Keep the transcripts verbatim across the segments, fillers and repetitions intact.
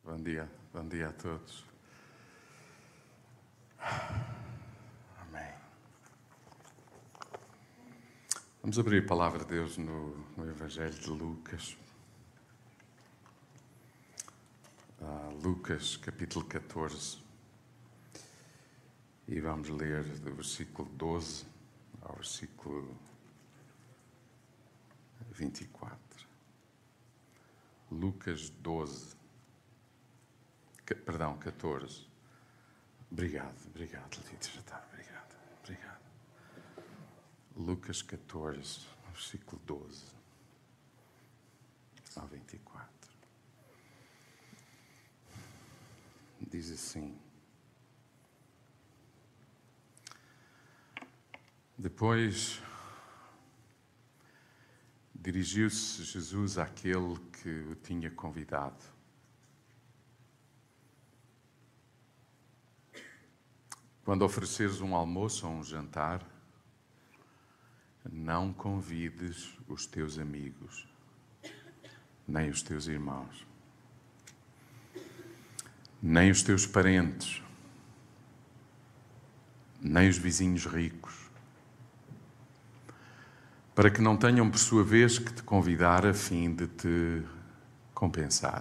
Bom dia, bom dia a todos. Amém. Vamos abrir a palavra de Deus no, no Evangelho de Lucas. Ah, Lucas, capítulo catorze. E vamos ler do versículo doze ao versículo vinte e quatro. Lucas doze. Perdão, catorze. Obrigado, obrigado, Lídia, já está, obrigado, obrigado. Lucas catorze, versículo doze ao vinte e quatro. Diz assim: Depois dirigiu-se Jesus àquele que o tinha convidado. Quando ofereceres um almoço ou um jantar, não convides os teus amigos, nem os teus irmãos, nem os teus parentes, nem os vizinhos ricos, para que não tenham por sua vez que te convidar a fim de te compensar.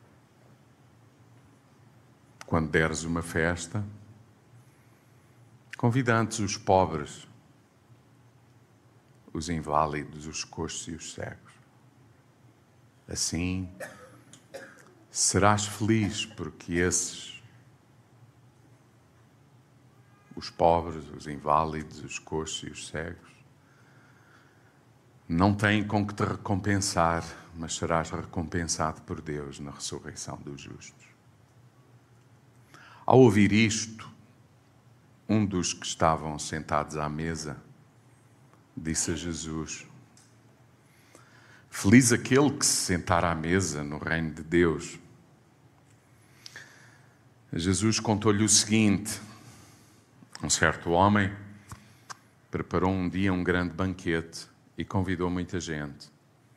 Quando deres uma festa, convida antes os pobres, os inválidos, os coxos e os cegos. Assim, serás feliz, porque esses, os pobres, os inválidos, os coxos e os cegos, não têm com que te recompensar, mas serás recompensado por Deus na ressurreição dos justos. Ao ouvir isto, um dos que estavam sentados à mesa disse a Jesus: Feliz aquele que se sentar à mesa no reino de Deus. Jesus contou-lhe o seguinte: um certo homem preparou um dia um grande banquete e convidou muita gente.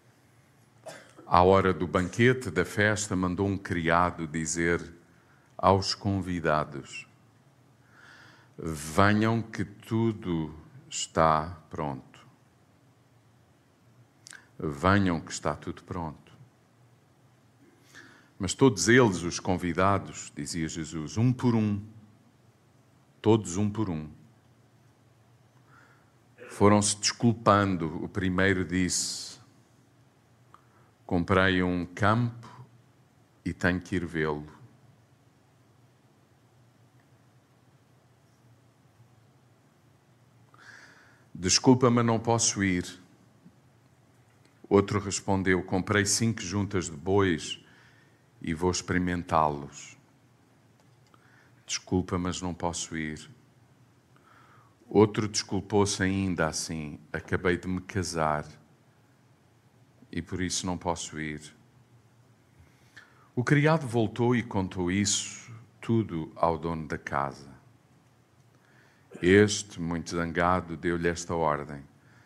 À hora do banquete, da festa, mandou um criado dizer aos convidados: Venham que tudo está pronto. Venham que está tudo pronto. Mas todos eles, os convidados, dizia Jesus, um por um, todos um por um, foram-se desculpando. O primeiro disse: Comprei um campo e tenho que ir vê-lo. Desculpa-me, não posso ir. Outro respondeu: Comprei cinco juntas de bois e vou experimentá-los. Desculpa, mas não posso ir. Outro desculpou-se ainda assim: Acabei de me casar e por isso não posso ir. O criado voltou e contou isso tudo ao dono da casa. Este, muito zangado, deu-lhe esta ordem: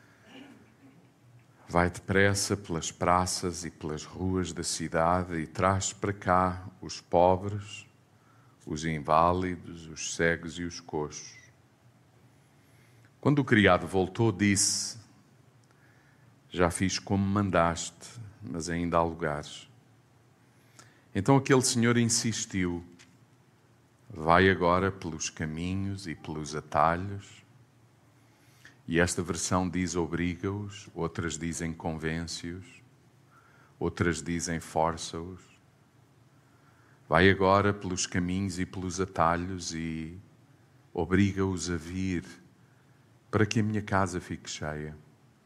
Vai depressa pelas praças e pelas ruas da cidade e traz para cá os pobres, os inválidos, os cegos e os coxos. Quando o criado voltou, disse: Já fiz como mandaste, mas ainda há lugares. Então aquele senhor insistiu: Vai agora pelos caminhos e pelos atalhos. E esta versão diz obriga-os, outras dizem convence-os, outras dizem força-os. Vai agora pelos caminhos e pelos atalhos e obriga-os a vir, para que a minha casa fique cheia.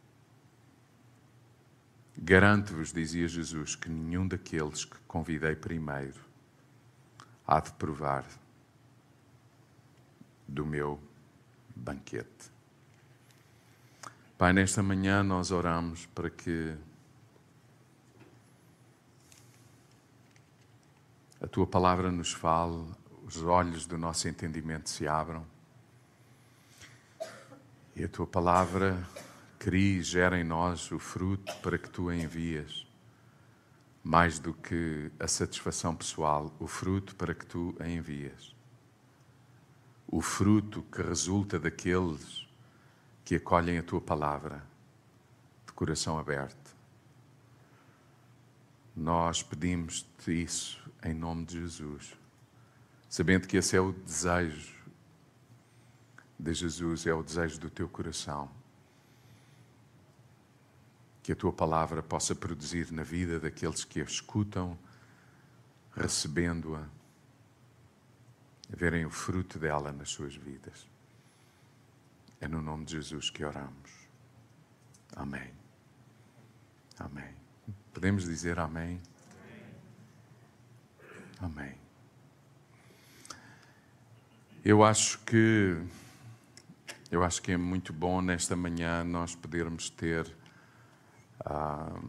Garanto-vos, dizia Jesus, que nenhum daqueles que convidei primeiro há de provar do meu banquete. Pai, nesta manhã nós oramos para que a Tua palavra nos fale, os olhos do nosso entendimento se abram e a Tua palavra crie e gere em nós o fruto para que Tu a envias, mais do que a satisfação pessoal, o fruto para que tu a envias. O fruto que resulta daqueles que acolhem a tua palavra de coração aberto. Nós pedimos-te isso em nome de Jesus, sabendo que esse é o desejo de Jesus, é o desejo do teu coração. Que a tua palavra possa produzir na vida daqueles que a escutam, recebendo-a, verem o fruto dela nas suas vidas. É no nome de Jesus que oramos. Amém. Amém. Podemos dizer amém? Amém. Eu acho que eu acho que é muito bom nesta manhã nós podermos ter, ah,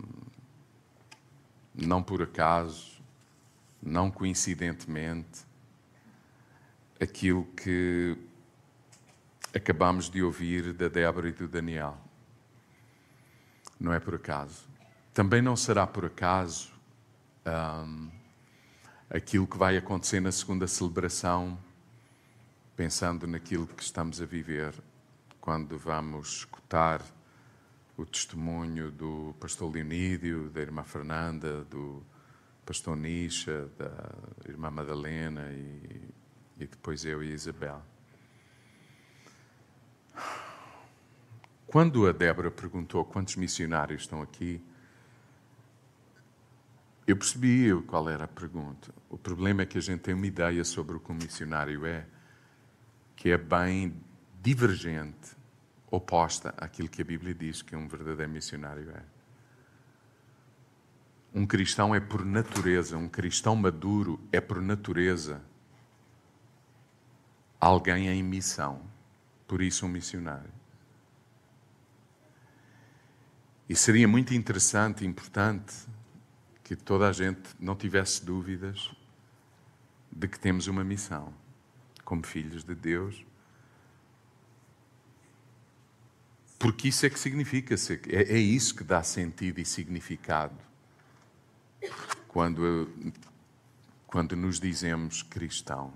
não por acaso, não coincidentemente, aquilo que acabamos de ouvir da Débora e do Daniel. Não é por acaso. Também não será por acaso um, aquilo que vai acontecer na segunda celebração, pensando naquilo que estamos a viver, quando vamos escutar o testemunho do pastor Leonídio, da irmã Fernanda, do pastor Nisha, da irmã Madalena e, e depois eu e a Isabel. Quando a Débora perguntou quantos missionários estão aqui, eu percebi qual era a pergunta. O problema é que a gente tem uma ideia sobre o que um missionário é, que é bem divergente, oposta àquilo que a Bíblia diz que um verdadeiro missionário é. Um cristão é por natureza, um cristão maduro é por natureza alguém em missão, por isso um missionário. E seria muito interessante e importante que toda a gente não tivesse dúvidas de que temos uma missão, como filhos de Deus, porque isso é que significa, é, é isso que dá sentido e significado quando, quando nos dizemos cristãos.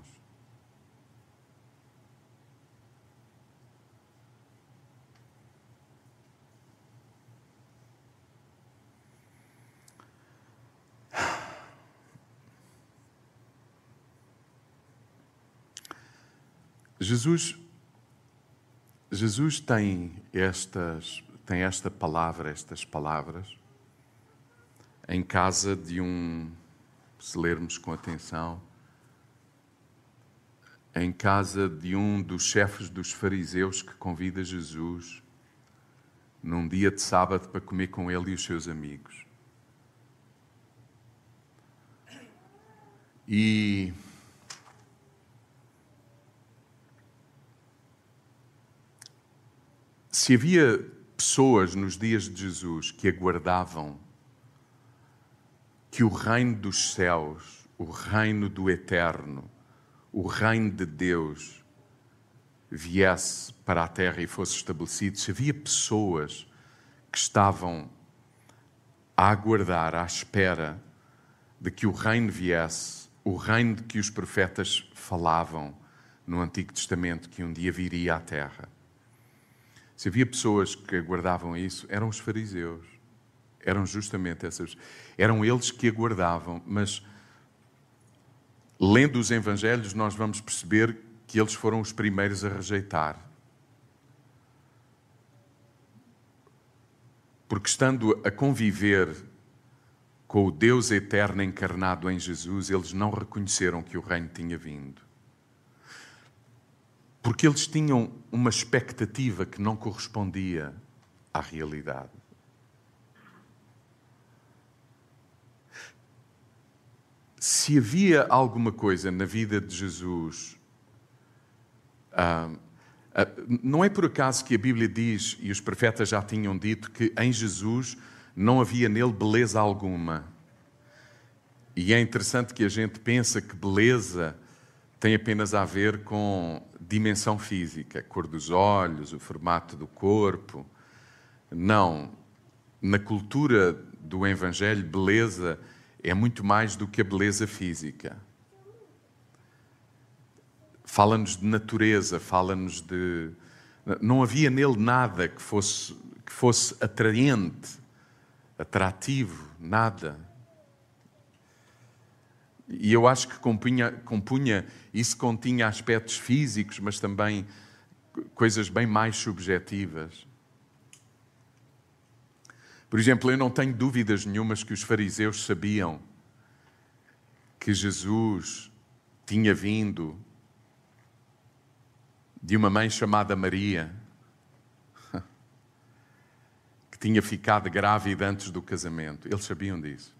Jesus, Jesus tem, estas, tem esta palavra, estas palavras, em casa de um, se lermos com atenção, em casa de um dos chefes dos fariseus que convida Jesus num dia de sábado para comer com ele e os seus amigos. E se havia pessoas nos dias de Jesus que aguardavam que o reino dos céus, o reino do eterno, o reino de Deus viesse para a terra e fosse estabelecido, se havia pessoas que estavam a aguardar, à espera de que o reino viesse, o reino de que os profetas falavam no Antigo Testamento, que um dia viria à terra. Se havia pessoas que aguardavam isso, eram os fariseus. Eram justamente essas. Eram eles que aguardavam, mas lendo os Evangelhos nós vamos perceber que eles foram os primeiros a rejeitar. Porque estando a conviver com o Deus eterno encarnado em Jesus, eles não reconheceram que o reino tinha vindo. Porque eles tinham uma expectativa que não correspondia à realidade. Se havia alguma coisa na vida de Jesus, ah, ah, não é por acaso que a Bíblia diz, e os profetas já tinham dito, que em Jesus não havia nele beleza alguma. E é interessante que a gente pensa que beleza tem apenas a ver com dimensão física, a cor dos olhos, o formato do corpo. Não. Na cultura do Evangelho, beleza é muito mais do que a beleza física. Fala-nos de natureza, fala-nos de... Não havia nele nada que fosse, que fosse atraente, atrativo, nada. E eu acho que compunha, compunha, isso continha aspectos físicos, mas também coisas bem mais subjetivas. Por exemplo, eu não tenho dúvidas nenhumas que os fariseus sabiam que Jesus tinha vindo de uma mãe chamada Maria, que tinha ficado grávida antes do casamento. Eles sabiam disso.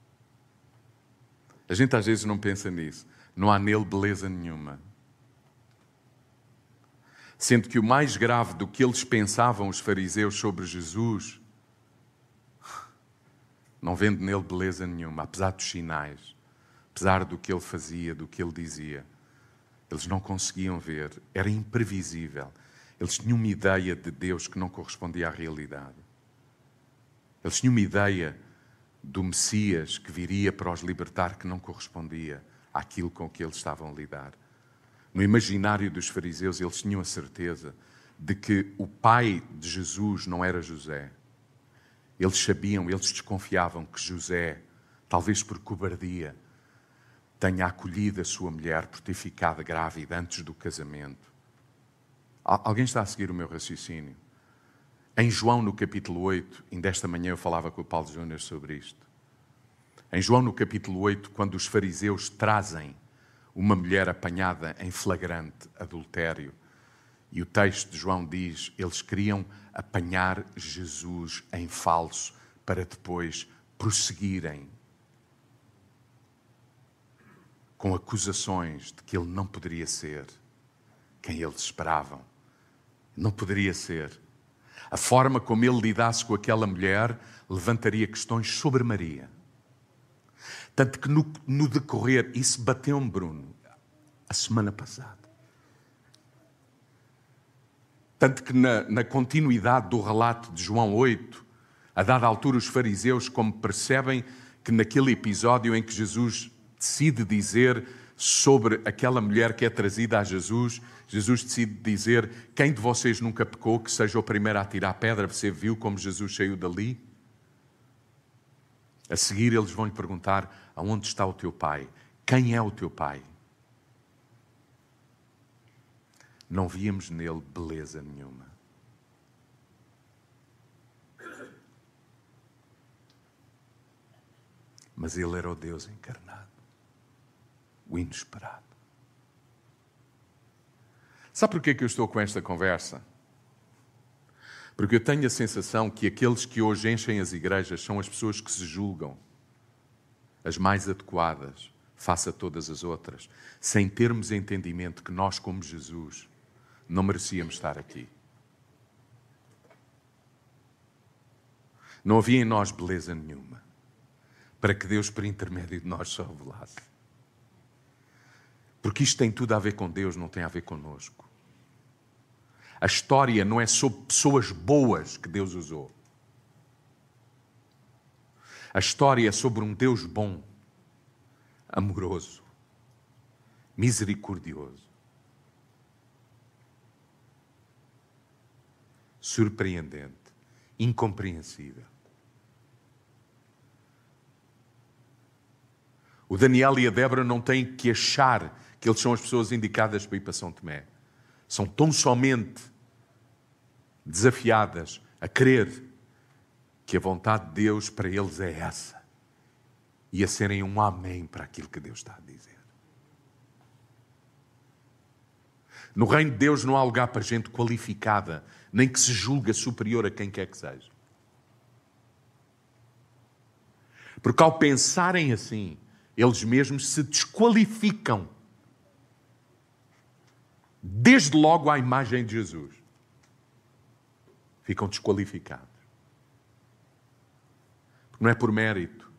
A gente às vezes não pensa nisso. Não há nele beleza nenhuma. Sendo que o mais grave do que eles pensavam, os fariseus, sobre Jesus, não vendo nele beleza nenhuma, apesar dos sinais, apesar do que ele fazia, do que ele dizia. Eles não conseguiam ver, era imprevisível. Eles tinham uma ideia de Deus que não correspondia à realidade. Eles tinham uma ideia do Messias que viria para os libertar que não correspondia àquilo com que eles estavam a lidar. No imaginário dos fariseus, eles tinham a certeza de que o pai de Jesus não era José. Eles sabiam, eles desconfiavam que José, talvez por cobardia, tenha acolhido a sua mulher por ter ficado grávida antes do casamento. Alguém está a seguir o meu raciocínio? Em João, no capítulo oito, ainda esta manhã eu falava com o Paulo Júnior sobre isto. Em João, no capítulo oito, quando os fariseus trazem uma mulher apanhada em flagrante adultério, e o texto de João diz, eles queriam apanhar Jesus em falso para depois prosseguirem com acusações de que ele não poderia ser quem eles esperavam. Não poderia ser. A forma como ele lidasse com aquela mulher levantaria questões sobre Maria. Tanto que no, no decorrer, isso bateu-me, Bruno, a semana passada. Tanto que na, na continuidade do relato de João oito, a dada altura os fariseus, como percebem que naquele episódio em que Jesus decide dizer sobre aquela mulher que é trazida a Jesus, Jesus decide dizer, quem de vocês nunca pecou, que seja o primeiro a tirar a pedra. Você viu como Jesus saiu dali? A seguir eles vão lhe perguntar, aonde está o teu pai? Quem é o teu pai? Não víamos nele beleza nenhuma. Mas ele era o Deus encarnado, o inesperado. Sabe por que que eu estou com esta conversa? Porque eu tenho a sensação que aqueles que hoje enchem as igrejas são as pessoas que se julgam as mais adequadas face a todas as outras, sem termos entendimento que nós, como Jesus, não merecíamos estar aqui. Não havia em nós beleza nenhuma para que Deus, por intermédio de nós, só revelasse. Porque isto tem tudo a ver com Deus, não tem a ver connosco. A história não é sobre pessoas boas que Deus usou. A história é sobre um Deus bom, amoroso, misericordioso, surpreendente, incompreensível. O Daniel e a Débora não têm que achar que eles são as pessoas indicadas para ir para São Tomé. São tão somente desafiadas a crer que a vontade de Deus para eles é essa. E a serem um amém para aquilo que Deus está a dizer. No reino de Deus não há lugar para gente qualificada, nem que se julga superior a quem quer que seja. Porque ao pensarem assim, eles mesmos se desqualificam desde logo à imagem de Jesus. Ficam desqualificados. Porque não é por mérito.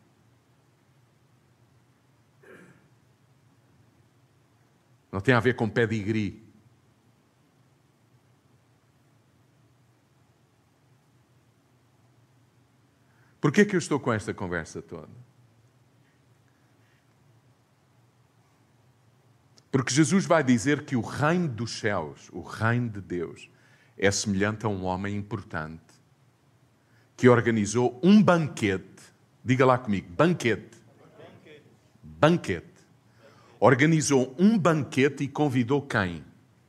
Não tem a ver com pedigree. Por que é que eu estou com esta conversa toda? Porque Jesus vai dizer que o reino dos céus, o reino de Deus, é semelhante a um homem importante que organizou um banquete. Diga lá comigo, banquete. Banquete. Banquete. Organizou um banquete e convidou quem?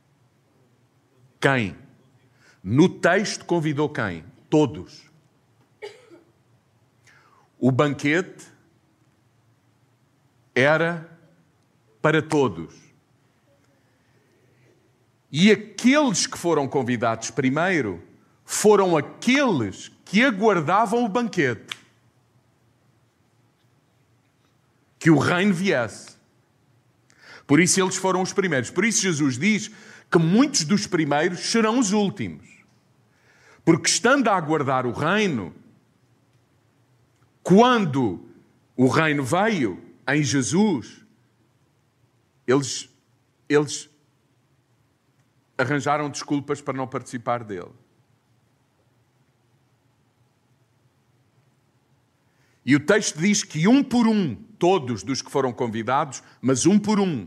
Quem? No texto convidou quem? Todos. O banquete era para todos. E aqueles que foram convidados primeiro foram aqueles que aguardavam o banquete. Que o reino viesse. Por isso eles foram os primeiros. Por isso Jesus diz que muitos dos primeiros serão os últimos. Porque estando a aguardar o reino, quando o reino veio em Jesus, eles, eles arranjaram desculpas para não participar dele. E o texto diz que um por um, todos dos que foram convidados, mas um por um,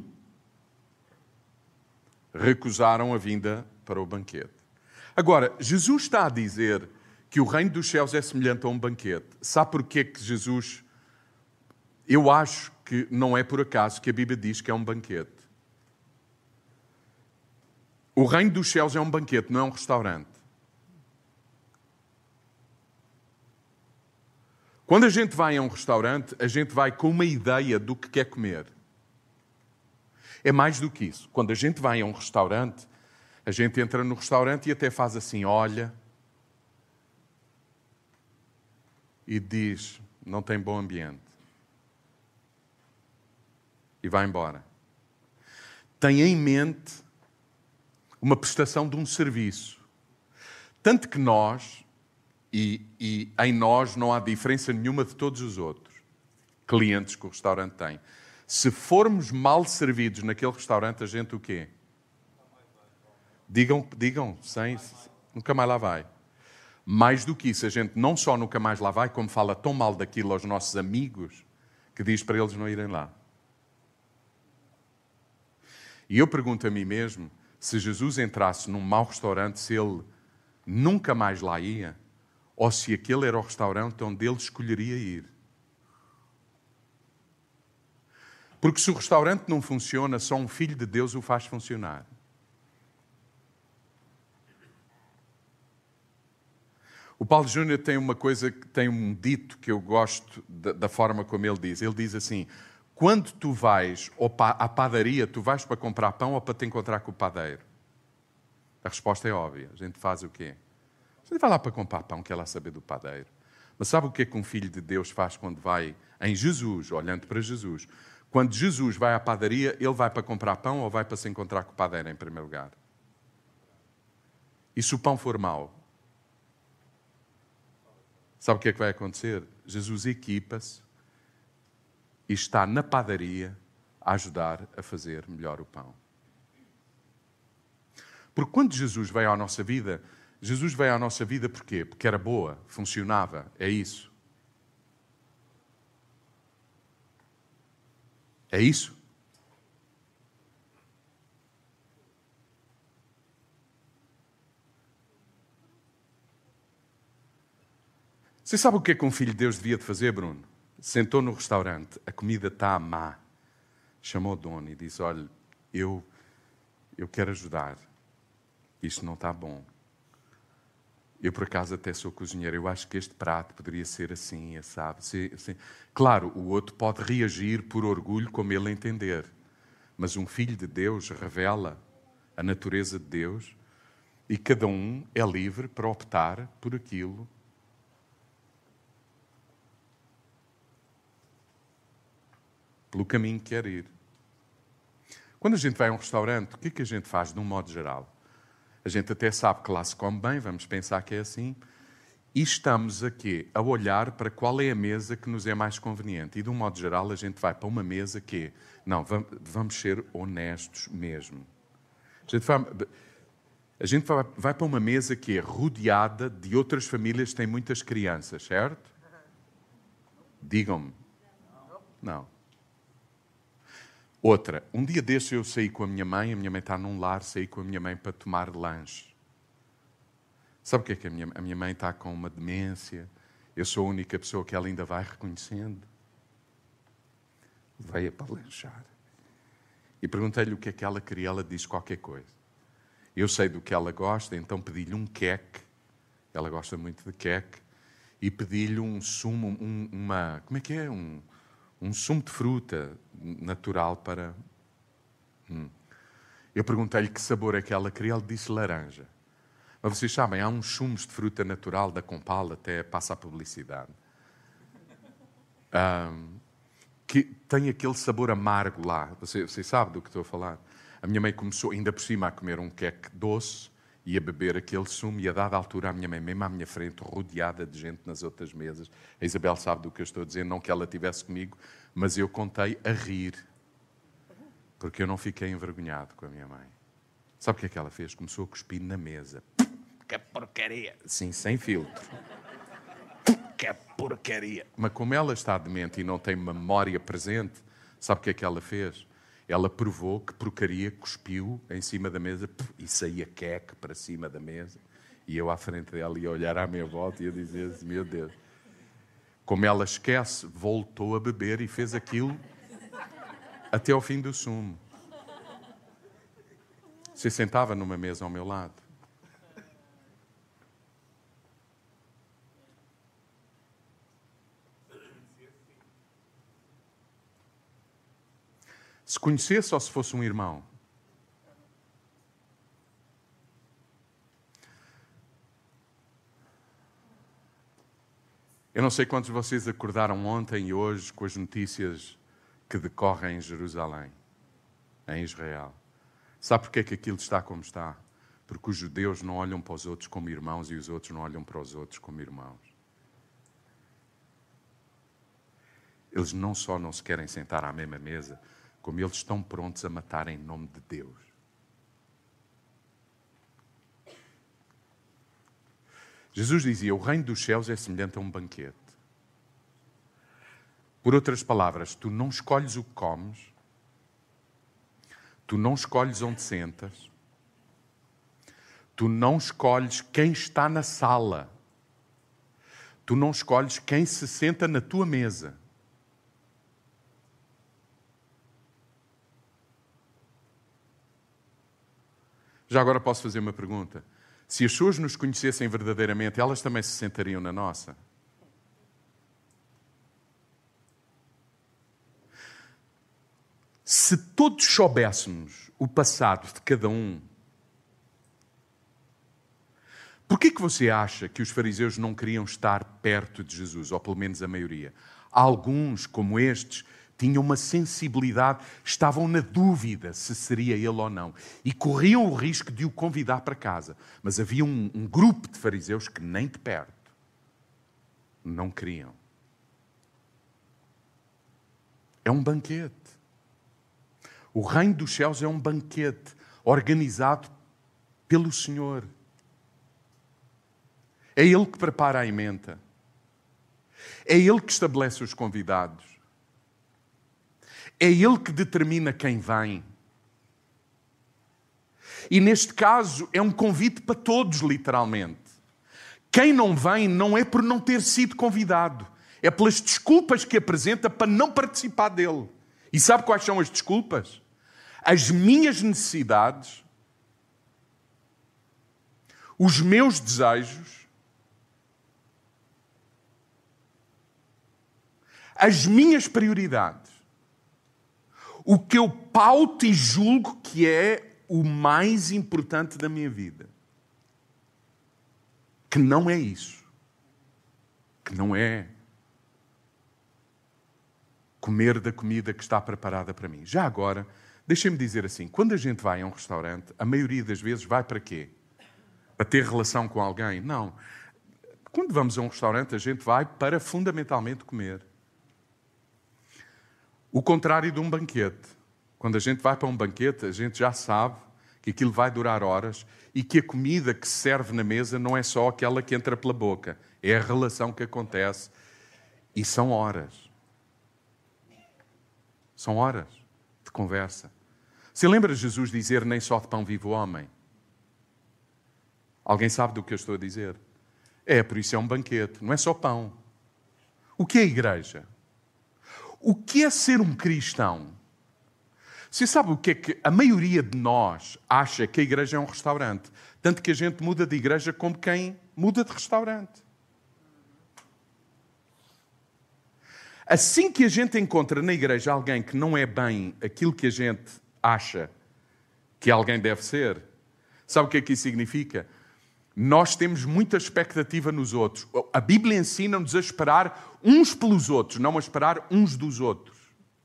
recusaram a vinda para o banquete. Agora, Jesus está a dizer que o reino dos céus é semelhante a um banquete. Sabe porquê que Jesus... Eu acho que não é por acaso que a Bíblia diz que é um banquete. O reino dos céus é um banquete, não é um restaurante. Quando a gente vai a um restaurante, a gente vai com uma ideia do que quer comer. É mais do que isso. Quando a gente vai a um restaurante, a gente entra no restaurante e até faz assim, olha, e diz, não tem bom ambiente. E vai embora. Tem em mente uma prestação de um serviço. Tanto que nós, e, e em nós não há diferença nenhuma de todos os outros clientes que o restaurante tem. Se formos mal servidos naquele restaurante, a gente o quê? Digam, digam, sem, nunca mais lá vai. Mais do que isso, a gente não só nunca mais lá vai, como fala tão mal daquilo aos nossos amigos, que diz para eles não irem lá. E eu pergunto a mim mesmo, se Jesus entrasse num mau restaurante, se ele nunca mais lá ia, ou se aquele era o restaurante onde ele escolheria ir. Porque se o restaurante não funciona, só um filho de Deus o faz funcionar. O Paulo Júnior tem uma coisa, tem um dito que eu gosto da, da forma como ele diz. Ele diz assim, quando tu vais à padaria, tu vais para comprar pão ou para te encontrar com o padeiro? A resposta é óbvia. A gente faz o quê? A gente vai lá para comprar pão, quer lá saber do padeiro. Mas sabe o que é que um filho de Deus faz quando vai em Jesus, olhando para Jesus? Quando Jesus vai à padaria, ele vai para comprar pão ou vai para se encontrar com o padeiro em primeiro lugar? E se o pão for mau? Sabe o que é que vai acontecer? Jesus equipa-se e está na padaria a ajudar a fazer melhor o pão. Porque quando Jesus veio à nossa vida, Jesus veio à nossa vida porquê? Porque era boa, funcionava, é isso. É isso? Você sabe o que é que um filho de Deus devia de fazer, Bruno? Sentou no restaurante, a comida está má. Chamou o dono e disse, olha, eu, eu quero ajudar. Isto não está bom. Eu, por acaso, até sou cozinheiro. Eu acho que este prato poderia ser assim, sabe? Assim. Claro, o outro pode reagir por orgulho como ele entender. Mas um filho de Deus revela a natureza de Deus e cada um é livre para optar por aquilo pelo caminho que quer ir. Quando a gente vai a um restaurante, o que é que a gente faz de um modo geral? A gente até sabe que lá se come bem, vamos pensar que é assim, e estamos aqui a olhar para qual é a mesa que nos é mais conveniente. E de um modo geral a gente vai para uma mesa que é, não, vamos ser honestos mesmo. A gente vai, a gente vai, vai para uma mesa que é rodeada de outras famílias que têm muitas crianças, certo? Digam-me. Não. Outra, um dia desse eu saí com a minha mãe, a minha mãe está num lar, saí com a minha mãe para tomar lanche. Sabe o que é que a minha, a minha mãe está com uma demência? Eu sou a única pessoa que ela ainda vai reconhecendo. Veio para lanchar. E perguntei-lhe o que é que ela queria, ela disse qualquer coisa. Eu sei do que ela gosta, então pedi-lhe um queque. Ela gosta muito de queque. E pedi-lhe um sumo, um, uma... Como é que é? Um, um sumo de fruta natural para... Hum. Eu perguntei-lhe que sabor é que ela queria, ela disse laranja. Mas vocês sabem, há uns sumos de fruta natural da Compal, até passa a publicidade, um, que tem aquele sabor amargo lá. Vocês, vocês sabem do que estou a falar? A minha mãe começou, ainda por cima, a comer um queque doce e a beber aquele sumo, e a dada altura a minha mãe, mesmo à minha frente, rodeada de gente nas outras mesas, a Isabel sabe do que eu estou a dizer, não que ela estivesse comigo, mas eu contei a rir, porque eu não fiquei envergonhado com a minha mãe. Sabe o que é que ela fez? Começou a cuspir na mesa. Que porcaria! Sim, sem filtro. Que porcaria! Mas como ela está demente e não tem memória presente, sabe o que é que ela fez? Ela provou que porcaria, cuspiu em cima da mesa e saía queque para cima da mesa. E eu à frente dela ia olhar à minha volta e ia dizer assim, meu Deus. Como ela esquece, voltou a beber e fez aquilo até ao fim do sumo. Você sentava numa mesa ao meu lado. Se conhecesse ou se fosse um irmão? Eu não sei quantos de vocês acordaram ontem e hoje com as notícias que decorrem em Jerusalém, em Israel. Sabe porquê que aquilo está como está? Porque os judeus não olham para os outros como irmãos e os outros não olham para os outros como irmãos. Eles não só não se querem sentar à mesma mesa, como eles estão prontos a matar em nome de Deus. Jesus dizia, o reino dos céus é semelhante a um banquete. Por outras palavras, tu não escolhes o que comes, tu não escolhes onde sentas, tu não escolhes quem está na sala, tu não escolhes quem se senta na tua mesa. Já agora posso fazer uma pergunta. Se as pessoas nos conhecessem verdadeiramente, elas também se sentariam na nossa? Se todos soubéssemos o passado de cada um, por que que você acha que os fariseus não queriam estar perto de Jesus, ou pelo menos a maioria? Alguns, como estes, tinham uma sensibilidade, estavam na dúvida se seria ele ou não. E corriam o risco de o convidar para casa. Mas havia um, um grupo de fariseus que nem de perto não queriam. É um banquete. O reino dos céus é um banquete organizado pelo Senhor. É Ele que prepara a emenda. É Ele que estabelece os convidados. É Ele que determina quem vem. E neste caso é um convite para todos, literalmente. Quem não vem não é por não ter sido convidado. É pelas desculpas que apresenta para não participar dele. E sabe quais são as desculpas? As minhas necessidades, os meus desejos, as minhas prioridades. O que eu pauto e julgo que é o mais importante da minha vida. Que não é isso. Que não é comer da comida que está preparada para mim. Já agora, deixem-me dizer assim, quando a gente vai a um restaurante, a maioria das vezes vai para quê? Para ter relação com alguém? Não. Quando vamos a um restaurante, a gente vai para fundamentalmente comer. O contrário de um banquete. Quando a gente vai para um banquete, a gente já sabe que aquilo vai durar horas e que a comida que se serve na mesa não é só aquela que entra pela boca. É a relação que acontece. E são horas. São horas de conversa. Se lembra Jesus dizer, nem só de pão vive o homem? Alguém sabe do que eu estou a dizer? É, por isso é um banquete, não é só pão. O que é a igreja? O que é ser um cristão? Você sabe o que é que a maioria de nós acha que a igreja é um restaurante? Tanto que a gente muda de igreja como quem muda de restaurante. Assim que a gente encontra na igreja alguém que não é bem aquilo que a gente acha que alguém deve ser, sabe o que é que isso significa? Nós temos muita expectativa nos outros. A Bíblia ensina-nos a esperar uns pelos outros, não a esperar uns dos outros.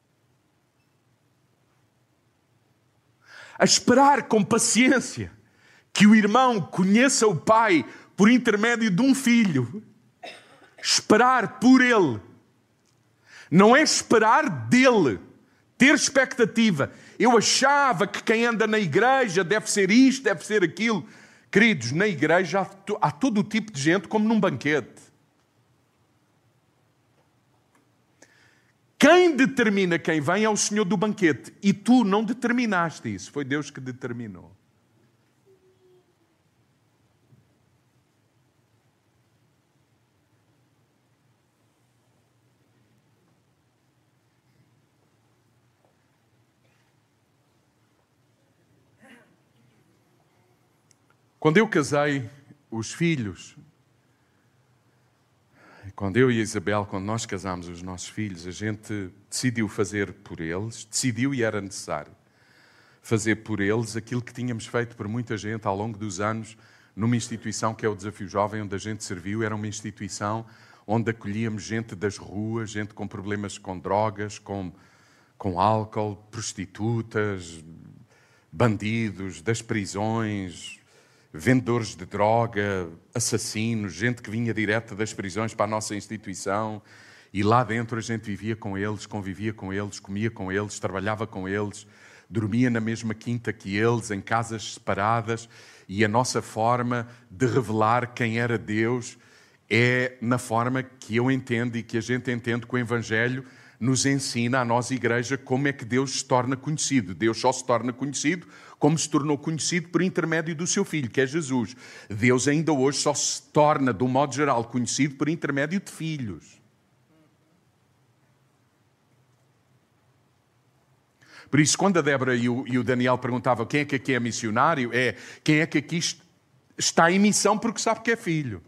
A esperar com paciência que o irmão conheça o pai por intermédio de um filho. Esperar por ele. Não é esperar dele. Ter expectativa. Eu achava que quem anda na igreja deve ser isto, deve ser aquilo. Queridos, na igreja há, há todo o tipo de gente como num banquete. Quem determina quem vem é o Senhor do banquete. E tu não determinaste isso. Foi Deus que determinou. Quando eu casei, os filhos, quando eu e a Isabel, quando nós casámos os nossos filhos, a gente decidiu fazer por eles, decidiu e era necessário, fazer por eles aquilo que tínhamos feito por muita gente ao longo dos anos numa instituição que é o Desafio Jovem, onde a gente serviu. Era uma instituição onde acolhíamos gente das ruas, gente com problemas com drogas, com, com álcool, prostitutas, bandidos, das prisões, vendedores de droga, assassinos, gente que vinha direto das prisões para a nossa instituição, e lá dentro a gente vivia com eles, convivia com eles, comia com eles, trabalhava com eles, dormia na mesma quinta que eles, em casas separadas, e a nossa forma de revelar quem era Deus é na forma que eu entendo e que a gente entende que o Evangelho nos ensina, a nós, igreja, como é que Deus se torna conhecido. Deus só se torna conhecido como se tornou conhecido por intermédio do seu Filho, que é Jesus. Deus ainda hoje só se torna, de um modo geral, conhecido por intermédio de filhos. Por isso, quando a Débora e o, e o Daniel perguntavam quem é que aqui é missionário, é quem é que aqui está em missão porque sabe que é filho.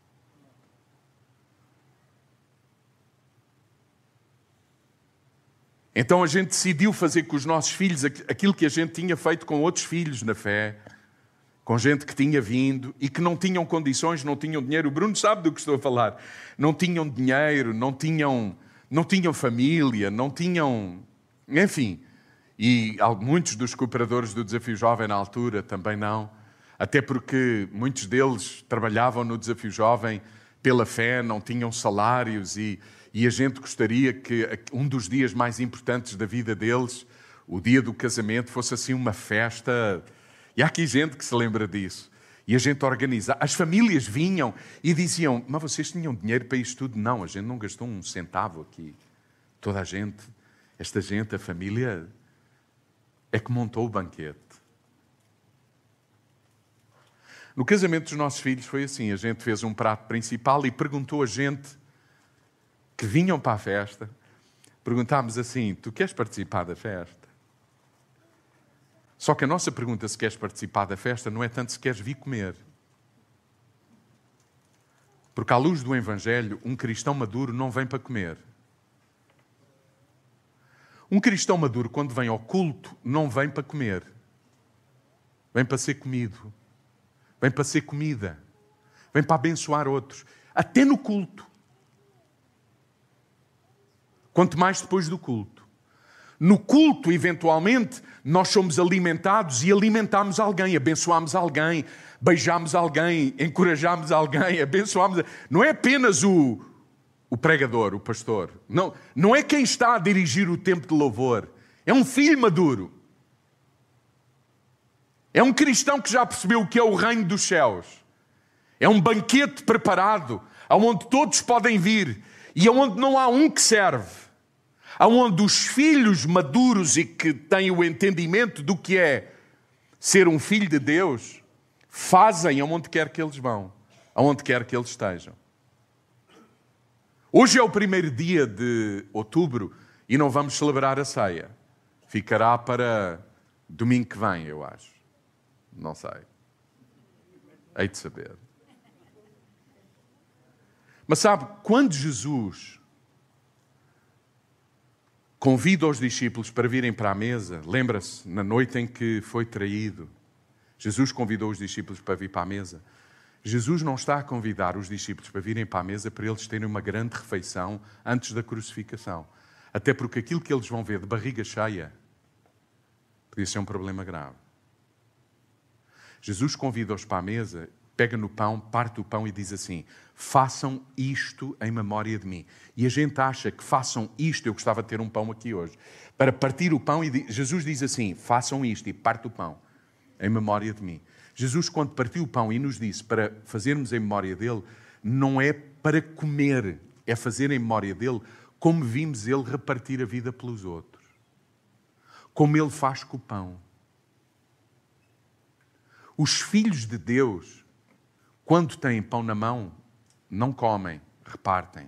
Então a gente decidiu fazer com os nossos filhos aquilo que a gente tinha feito com outros filhos na fé, com gente que tinha vindo e que não tinham condições, não tinham dinheiro. O Bruno sabe do que estou a falar. Não tinham dinheiro, não tinham, não tinham família, não tinham... Enfim, e muitos dos cooperadores do Desafio Jovem na altura também não. Até porque muitos deles trabalhavam no Desafio Jovem pela fé, não tinham salários e... E a gente gostaria que um dos dias mais importantes da vida deles, o dia do casamento, fosse assim uma festa. E há aqui gente que se lembra disso. E a gente organizava. As famílias vinham e diziam, mas vocês tinham dinheiro para isto tudo? Não, a gente não gastou um centavo aqui. Toda a gente, esta gente, a família, é que montou o banquete. No casamento dos nossos filhos foi assim. A gente fez um prato principal e perguntou a gente que vinham para a festa, perguntámos assim, tu queres participar da festa? Só que a nossa pergunta se queres participar da festa não é tanto se queres vir comer. Porque à luz do Evangelho, um cristão maduro não vem para comer. Um cristão maduro, quando vem ao culto, não vem para comer. Vem para ser comido. Vem para ser comida. Vem para abençoar outros. Até no culto. Quanto mais depois do culto. No culto, eventualmente, nós somos alimentados e alimentamos alguém, abençoamos alguém, beijamos alguém, encorajamos alguém, abençoamos... Não é apenas o, o pregador, o pastor. Não, não é quem está a dirigir o tempo de louvor. É um filho maduro. É um cristão que já percebeu o que é o reino dos céus. É um banquete preparado, onde todos podem vir e onde não há um que serve. aonde os filhos maduros e que têm o entendimento do que é ser um filho de Deus, fazem aonde quer que eles vão, aonde quer que eles estejam. Hoje é o primeiro dia de outubro e não vamos celebrar a ceia. Ficará para domingo que vem, eu acho. Não sei. Hei de saber. Mas sabe, quando Jesus convida os discípulos para virem para a mesa, lembra-se, na noite em que foi traído, Jesus convidou os discípulos para vir para a mesa. Jesus não está a convidar os discípulos para virem para a mesa para eles terem uma grande refeição antes da crucificação. Até porque aquilo que eles vão ver de barriga cheia podia ser um problema grave. Jesus convida-os para a mesa, pega no pão, parte o pão e diz assim: façam isto em memória de mim. E a gente acha que façam isto, eu gostava de ter um pão aqui hoje, para partir o pão, e Jesus diz assim: façam isto, e parte o pão em memória de mim. Jesus, quando partiu o pão e nos disse para fazermos em memória dele, não é para comer, é fazer em memória dele, como vimos ele repartir a vida pelos outros. Como ele faz com o pão. Os filhos de Deus, quando têm pão na mão, não comem, repartem.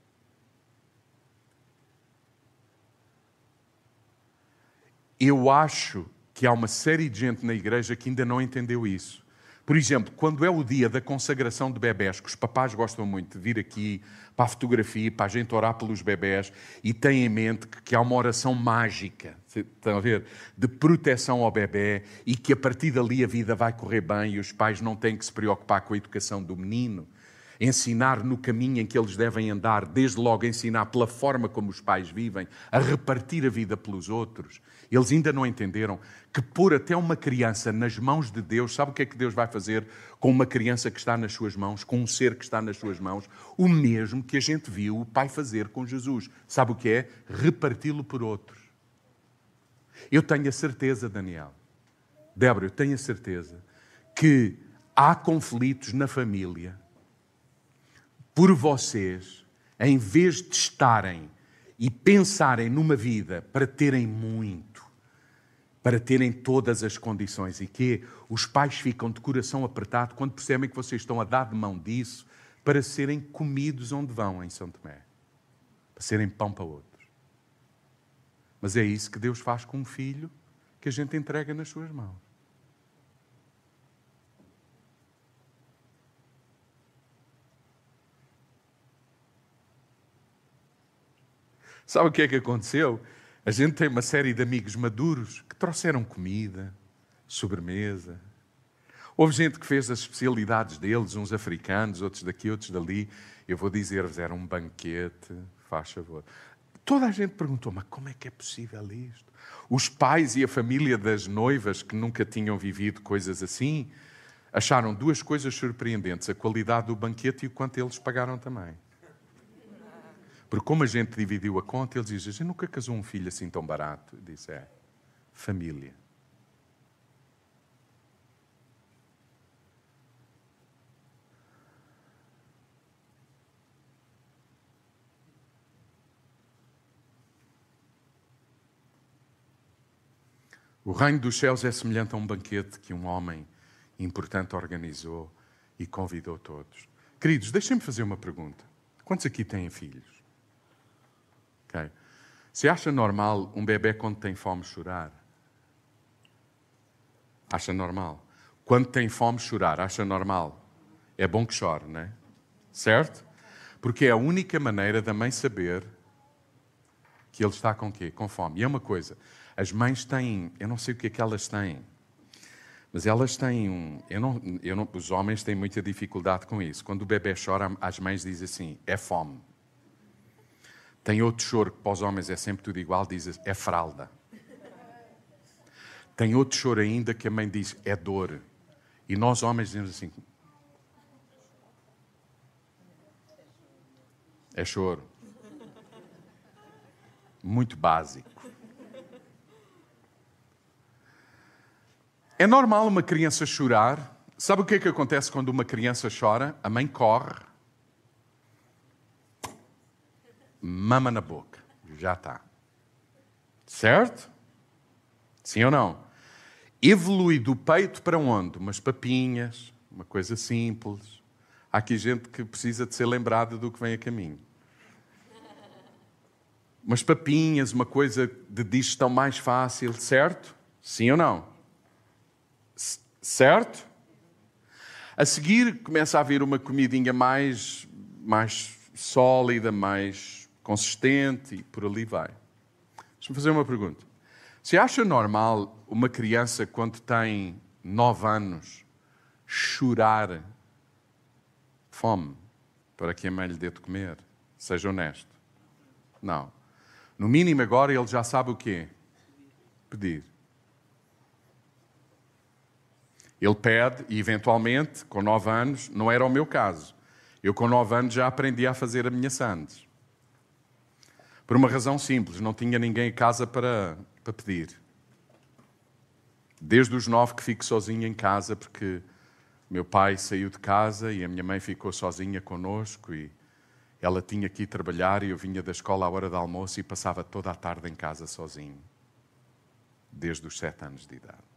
Eu acho que há uma série de gente na igreja que ainda não entendeu isso. Por exemplo, quando é o dia da consagração de bebés, que os papás gostam muito de vir aqui para a fotografia, para a gente orar pelos bebés, e têm em mente que há uma oração mágica, estão a ver, de proteção ao bebé, e que a partir dali a vida vai correr bem e os pais não têm que se preocupar com a educação do menino. Ensinar no caminho em que eles devem andar, desde logo ensinar pela forma como os pais vivem, a repartir a vida pelos outros. Eles ainda não entenderam que pôr até uma criança nas mãos de Deus, sabe o que é que Deus vai fazer com uma criança que está nas suas mãos, com um ser que está nas suas mãos? O mesmo que a gente viu o Pai fazer com Jesus. Sabe o que é? Reparti-lo por outros. Eu tenho a certeza, Daniel, Débora, eu tenho a certeza que há conflitos na família por vocês, em vez de estarem e pensarem numa vida para terem muito, para terem todas as condições, e que os pais ficam de coração apertado quando percebem que vocês estão a dar de mão disso para serem comidos onde vão em São Tomé, para serem pão para outros. Mas é isso que Deus faz com um filho que a gente entrega nas suas mãos. Sabe o que é que aconteceu? A gente tem uma série de amigos maduros que trouxeram comida, sobremesa. Houve gente que fez as especialidades deles, uns africanos, outros daqui, outros dali. Eu vou dizer-vos, era um banquete, faz favor. Toda a gente perguntou, mas como é que é possível isto? Os pais e a família das noivas, que nunca tinham vivido coisas assim, acharam duas coisas surpreendentes: a qualidade do banquete e o quanto eles pagaram também. Porque como a gente dividiu a conta, eles dizem: a gente nunca casou um filho assim tão barato. Eu disse: é, família. O reino dos céus é semelhante a um banquete que um homem importante organizou e convidou todos. Queridos, deixem-me fazer uma pergunta. Quantos aqui têm filhos? Okay. Se acha normal um bebê quando tem fome chorar? Acha normal? Quando tem fome chorar, acha normal? É bom que chore, não é? Certo? Porque é a única maneira da mãe saber que ele está com quê? Com fome. E é uma coisa, as mães têm, eu não sei o que é que elas têm, mas elas têm um, eu não, eu não, os homens têm muita dificuldade com isso. Quando o bebê chora, as mães dizem assim: é fome. Tem outro choro que para os homens é sempre tudo igual, diz: é fralda. Tem outro choro ainda que a mãe diz: é dor. E nós homens dizemos assim: é choro. Muito básico. É normal uma criança chorar. Sabe o que é que acontece quando uma criança chora? A mãe corre, mama na boca. Já está. Certo? Sim ou não? Evolui do peito para onde? Umas papinhas, uma coisa simples. Há aqui gente que precisa de ser lembrada do que vem a caminho. Umas papinhas, uma coisa de digestão mais fácil, certo? Sim ou não? C- certo? A seguir começa a haver uma comidinha mais, mais sólida, mais consistente e por ali vai. Deixa-me fazer uma pergunta. Você acha normal uma criança, quando tem nove anos, chorar de fome para que a mãe lhe dê de comer? Seja honesto. Não. No mínimo agora ele já sabe o quê? Pedir. Ele pede e eventualmente, com nove anos, não era o meu caso. Eu com nove anos já aprendi a fazer a minha sandes. Por uma razão simples, não tinha ninguém em casa para, para pedir. Desde os nove que fico sozinho em casa, porque meu pai saiu de casa e a minha mãe ficou sozinha connosco e ela tinha que ir trabalhar e eu vinha da escola à hora do almoço e passava toda a tarde em casa sozinho. Desde os sete anos de idade.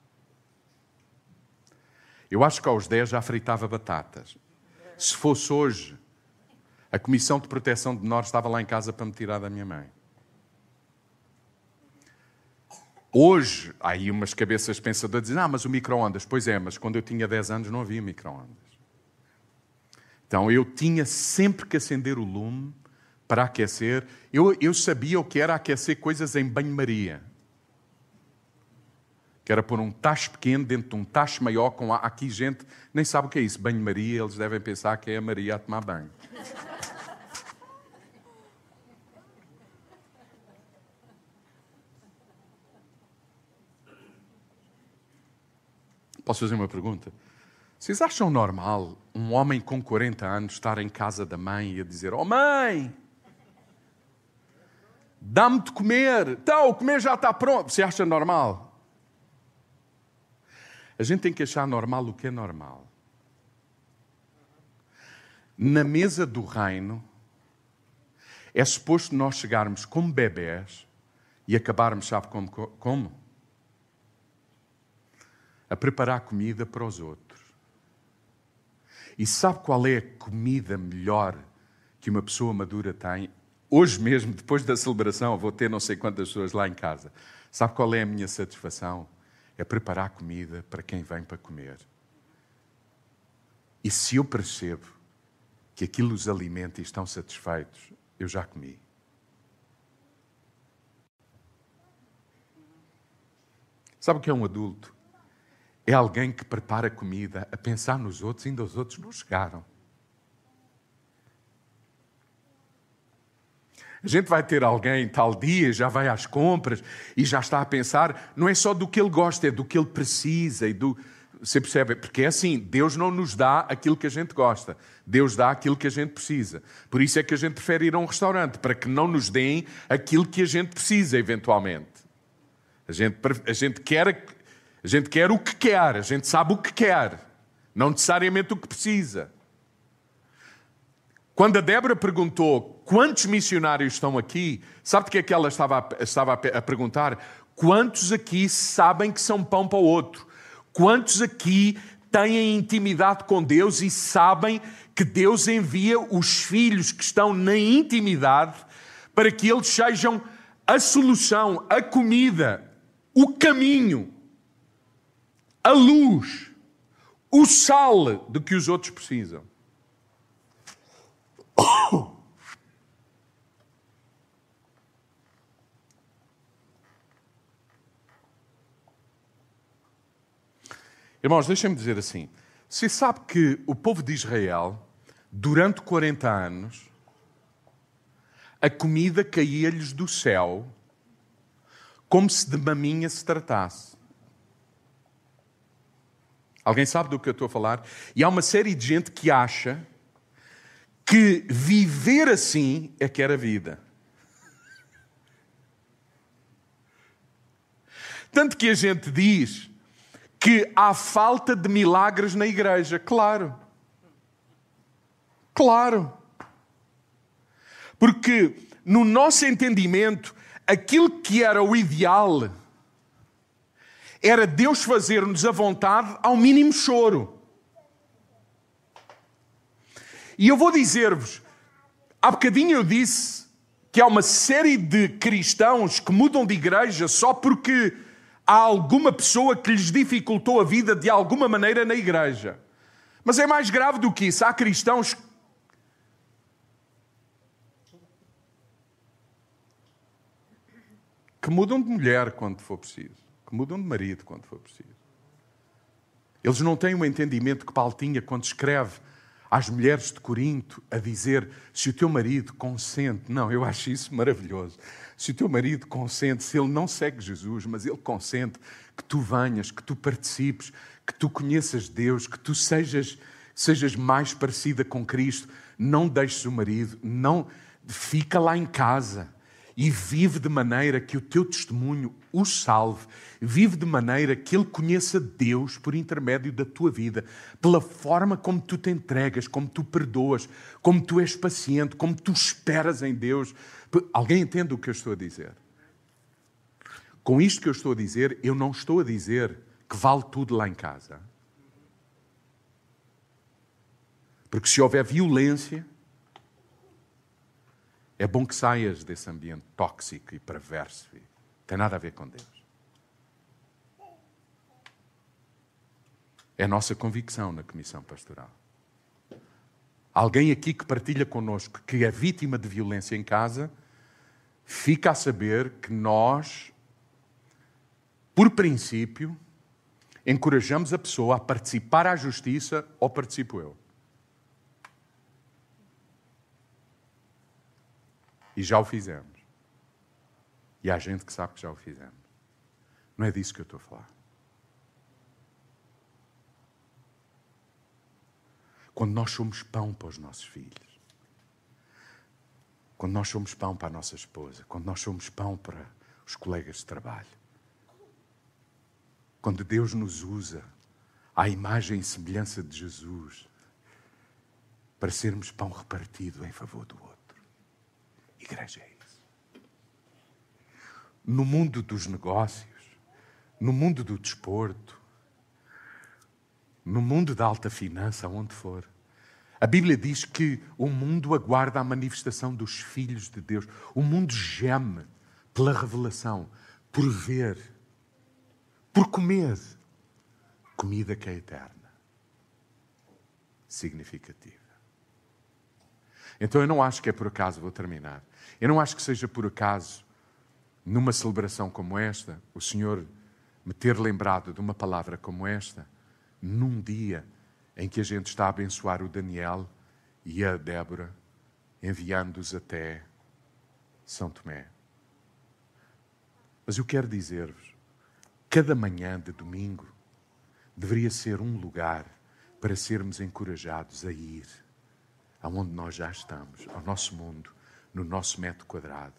Eu acho que aos dez já fritava batatas. Se fosse hoje, a Comissão de Proteção de Menores estava lá em casa para me tirar da minha mãe. Hoje, há aí umas cabeças pensadoras dizem, ah, mas o micro-ondas. Pois é, mas quando eu tinha dez anos não havia micro-ondas. Então eu tinha sempre que acender o lume para aquecer. Eu, eu sabia o que era aquecer coisas em banho-maria. Que era pôr um tacho pequeno dentro de um tacho maior com... Aqui gente nem sabe o que é isso. Banho-maria, eles devem pensar que é a Maria a tomar banho. Posso fazer uma pergunta? Vocês acham normal um homem com quarenta anos estar em casa da mãe e a dizer, oh mãe, dá-me de comer. Então, o comer já está pronto. Você acha normal? A gente tem que achar normal o que é normal. Na mesa do reino, é suposto nós chegarmos como bebés e acabarmos, sabe como? como? A preparar comida para os outros. E sabe qual é a comida melhor que uma pessoa madura tem? Hoje mesmo, depois da celebração, vou ter não sei quantas pessoas lá em casa. Sabe qual é a minha satisfação? É preparar comida para quem vem para comer. E se eu percebo que aquilo os alimenta e estão satisfeitos, eu já comi. Sabe o que é um adulto? É alguém que prepara comida a pensar nos outros, ainda os outros não chegaram. A gente vai ter alguém tal dia, já vai às compras e já está a pensar, não é só do que ele gosta, é do que ele precisa. E do... Você percebe? Porque é assim, Deus não nos dá aquilo que a gente gosta. Deus dá aquilo que a gente precisa. Por isso é que a gente prefere ir a um restaurante, para que não nos deem aquilo que a gente precisa, eventualmente. A gente, a gente quer... A gente quer o que quer, a gente sabe o que quer, não necessariamente o que precisa. Quando a Débora perguntou quantos missionários estão aqui, sabe o que é que ela estava a, estava a perguntar? Quantos aqui sabem que são pão para o outro? Quantos aqui têm intimidade com Deus e sabem que Deus envia os filhos que estão na intimidade para que eles sejam a solução, a comida, o caminho, a luz, o sal de que os outros precisam. Irmãos, deixem-me dizer assim. Você sabe que o povo de Israel, durante quarenta anos, a comida caía-lhes do céu como se de maminha se tratasse. Alguém sabe do que eu estou a falar? E há uma série de gente que acha que viver assim é que era vida. Tanto que a gente diz que há falta de milagres na igreja. Claro. Claro. Porque no nosso entendimento, Aquilo que era o ideal era Deus fazer-nos a vontade ao mínimo choro. E eu vou dizer-vos, há bocadinho eu disse que há uma série de cristãos que mudam de igreja só porque há alguma pessoa que lhes dificultou a vida de alguma maneira na igreja. Mas é mais grave do que isso. Há cristãos que mudam de mulher quando for preciso, que mudam de marido quando for preciso. Eles não têm o entendimento que Paulo tinha quando escreve às mulheres de Corinto a dizer: se o teu marido consente. Não, eu acho isso maravilhoso. Se o teu marido consente, se ele não segue Jesus, mas ele consente que tu venhas, que tu participes, que tu conheças Deus, que tu sejas, sejas mais parecida com Cristo, não deixes o marido, não, fica lá em casa e vive de maneira que o teu testemunho o salve. Vive de maneira que ele conheça Deus por intermédio da tua vida, pela forma como tu te entregas, como tu perdoas, como tu és paciente, como tu esperas em Deus. Alguém entende o que eu estou a dizer? Com isto que eu estou a dizer, eu não estou a dizer que vale tudo lá em casa. Porque se houver violência, é bom que saias desse ambiente tóxico e perverso. Não tem nada a ver com Deus. É a nossa convicção na Comissão Pastoral. Alguém aqui que partilha connosco que é vítima de violência em casa, fica a saber que nós, por princípio, encorajamos a pessoa a participar à justiça, ou participo eu. E já o fizemos. E há gente que sabe que já o fizemos. Não é disso que eu estou a falar. Quando nós somos pão para os nossos filhos, quando nós somos pão para a nossa esposa, quando nós somos pão para os colegas de trabalho, quando Deus nos usa à imagem e semelhança de Jesus para sermos pão repartido em favor do outro. Igreja é isso. No mundo dos negócios, no mundo do desporto, no mundo da alta finança, onde for, a Bíblia diz que o mundo aguarda a manifestação dos filhos de Deus. O mundo geme pela revelação, por ver, por comer comida que é eterna, significativa. Então eu não acho que é por acaso, vou terminar, eu não acho que seja por acaso, numa celebração como esta, o Senhor me ter lembrado de uma palavra como esta, num dia em que a gente está a abençoar o Daniel e a Débora, enviando-os até São Tomé. Mas eu quero dizer-vos, cada manhã de domingo deveria ser um lugar para sermos encorajados a ir aonde nós já estamos, ao nosso mundo, no nosso metro quadrado,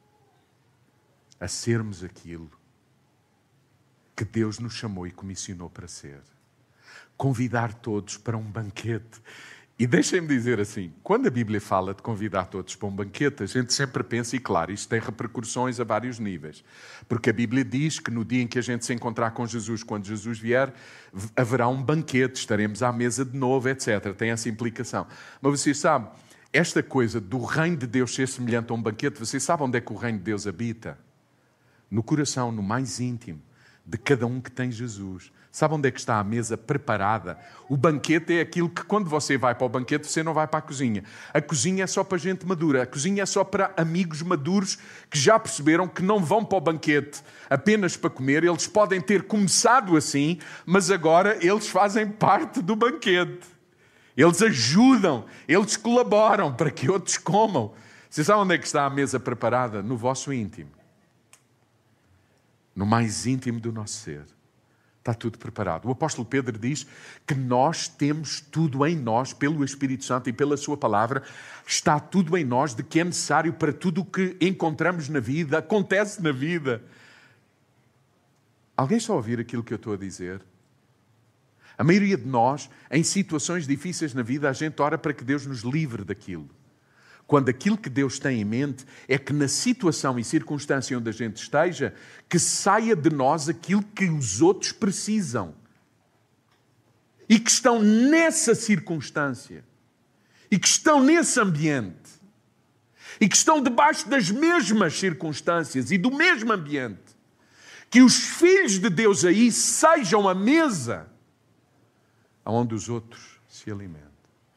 a sermos aquilo que Deus nos chamou e comissionou para ser. Convidar todos para um banquete. E deixem-me dizer assim, quando a Bíblia fala de convidar todos para um banquete, a gente sempre pensa, e claro, isto tem repercussões a vários níveis. Porque a Bíblia diz que no dia em que a gente se encontrar com Jesus, quando Jesus vier, haverá um banquete, estaremos à mesa de novo, etcétera. Tem essa implicação. Mas vocês sabem, esta coisa do reino de Deus ser semelhante a um banquete, vocês sabem onde é que o reino de Deus habita? No coração, no mais íntimo de cada um que tem Jesus. Sabe onde é que está a mesa preparada? O banquete é aquilo que quando você vai para o banquete, você não vai para a cozinha. A cozinha é só para gente madura. A cozinha é só para amigos maduros que já perceberam que não vão para o banquete apenas para comer. Eles podem ter começado assim, mas agora eles fazem parte do banquete. Eles ajudam, eles colaboram para que outros comam. Você sabe onde é que está a mesa preparada? No vosso íntimo. No mais íntimo do nosso ser. Está tudo preparado. O apóstolo Pedro diz que nós temos tudo em nós, pelo Espírito Santo e pela sua palavra, está tudo em nós de que é necessário para tudo o que encontramos na vida, acontece na vida. Alguém está a ouvir aquilo que eu estou a dizer? A maioria de nós, em situações difíceis na vida, a gente ora para que Deus nos livre daquilo. Quando aquilo que Deus tem em mente é que na situação e circunstância onde a gente esteja, que saia de nós aquilo que os outros precisam. E que estão nessa circunstância. E que estão nesse ambiente. E que estão debaixo das mesmas circunstâncias e do mesmo ambiente. Que os filhos de Deus aí sejam a mesa onde os outros se alimentam.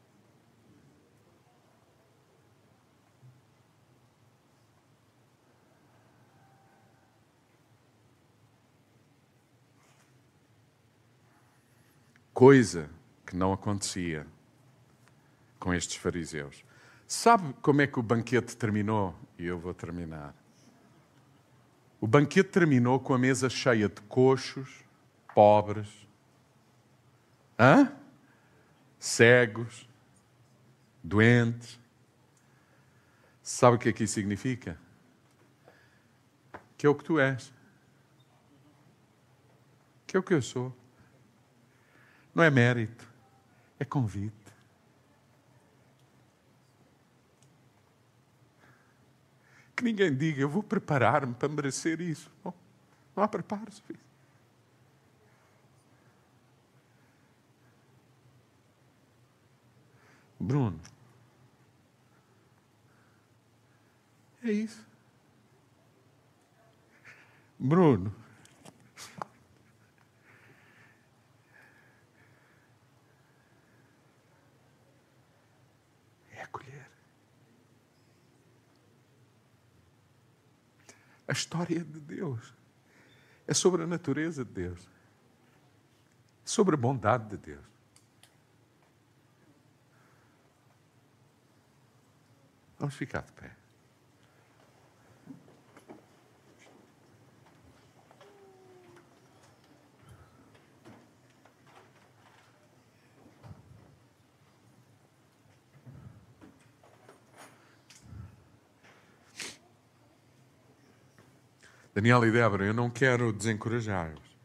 Coisa que não acontecia com estes fariseus. Sabe como é que o banquete terminou? E eu vou terminar. O banquete terminou com a mesa cheia de coxos, pobres, hã? Cegos, doentes. Sabe o que é que isso significa? Que é o que tu és. Que é o que eu sou. Não é mérito, é convite. Que ninguém diga, eu vou preparar-me para merecer isso. Não, não há preparo, filho. Bruno, é isso. Bruno, a história de Deus é sobre a natureza de Deus, é sobre a bondade de Deus. Vamos ficar de pé. Daniel e Débora, eu não quero desencorajar-vos.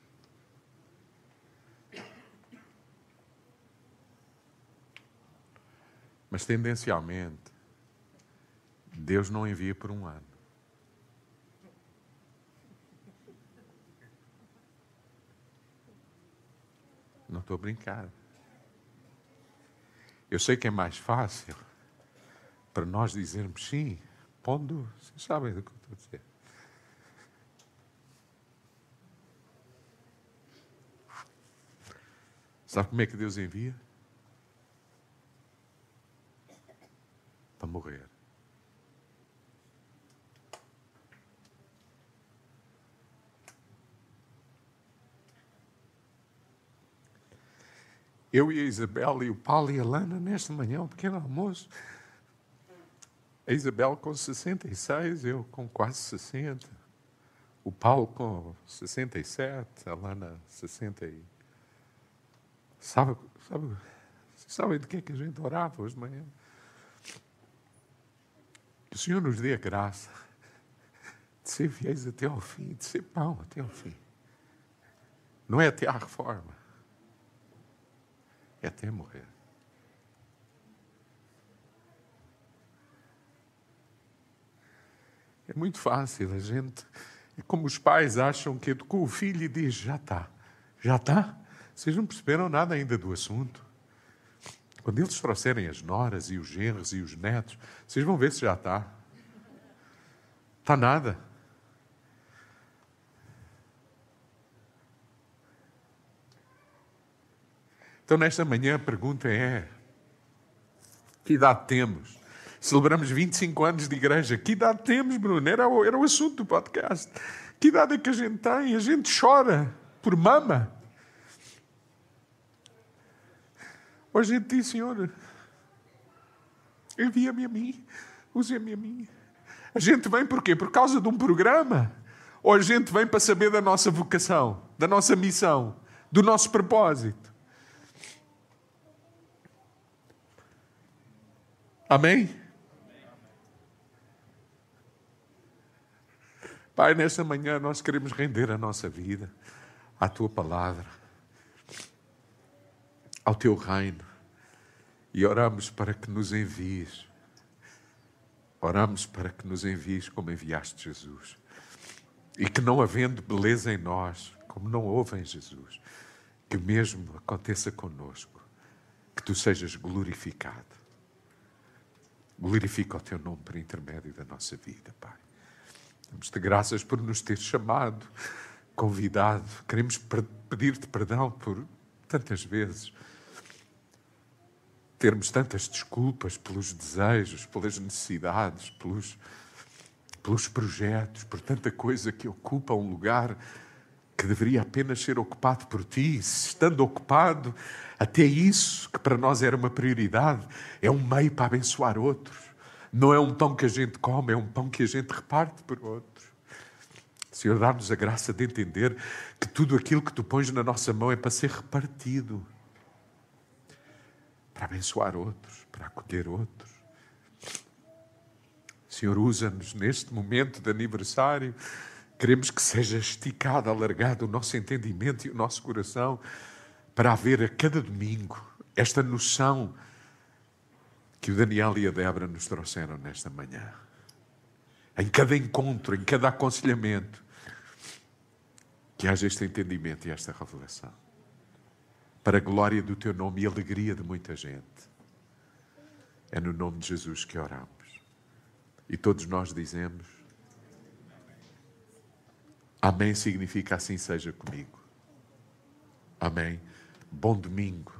Mas tendencialmente, Deus não envia por um ano. Não estou a brincar. Eu sei que é mais fácil para nós dizermos sim, pondo, vocês sabem do que eu estou a dizer. Sabe como é que Deus envia? Para morrer. Eu e a Isabel e o Paulo e a Lana, nesta manhã, um pequeno almoço. A Isabel com sessenta e seis, eu com quase sessenta. O Paulo com sessenta e sete, a Lana sessenta e... Sabe, sabe, vocês sabem de que é que a gente orava hoje de manhã? Que o Senhor nos dê a graça de ser fiéis até ao fim, de ser pão até ao fim. Não é até à reforma. É até morrer. É muito fácil, a gente... É como os pais acham que educam o filho e diz, já está, já está. Vocês não perceberam nada ainda do assunto. Quando eles trouxerem as noras e os genros e os netos, vocês vão ver se já está. Está nada. Então, nesta manhã, a pergunta é, que idade temos? Celebramos vinte e cinco anos de igreja. Que idade temos, Bruno? Era o, era o assunto do podcast. Que idade é que a gente tem? A gente chora por mama. Hoje a gente diz, Senhor, envia-me a mim, use-me a mim. A gente vem por quê? Por causa de um programa? Ou a gente vem para saber da nossa vocação, da nossa missão, do nosso propósito? Amém? Pai, nesta manhã nós queremos render a nossa vida à Tua Palavra, ao Teu reino, e oramos para que nos envies Oramos para que nos envies como enviaste Jesus. E que não havendo beleza em nós, como não houve em Jesus, que o mesmo aconteça conosco. Que tu sejas glorificado. Glorifica o teu nome por intermédio da nossa vida, Pai. Damos-te graças por nos ter chamado, convidado. Queremos pedir-te perdão por tantas vezes termos tantas desculpas pelos desejos, pelas necessidades, pelos, pelos projetos, por tanta coisa que ocupa um lugar que deveria apenas ser ocupado por ti. Estando ocupado, até isso, que para nós era uma prioridade, é um meio para abençoar outros. Não é um pão que a gente come, é um pão que a gente reparte por outros. Senhor, dá-nos a graça de entender que tudo aquilo que tu pões na nossa mão é para ser repartido. Para abençoar outros, para acolher outros. Senhor, usa-nos neste momento de aniversário. Queremos que seja esticado, alargado o nosso entendimento e o nosso coração para haver a cada domingo esta noção que o Daniel e a Débora nos trouxeram nesta manhã. Em cada encontro, em cada aconselhamento, que haja este entendimento e esta revelação. Para a glória do teu nome e a alegria de muita gente. É no nome de Jesus que oramos. E todos nós dizemos: amém significa assim seja comigo. Amém. Bom domingo.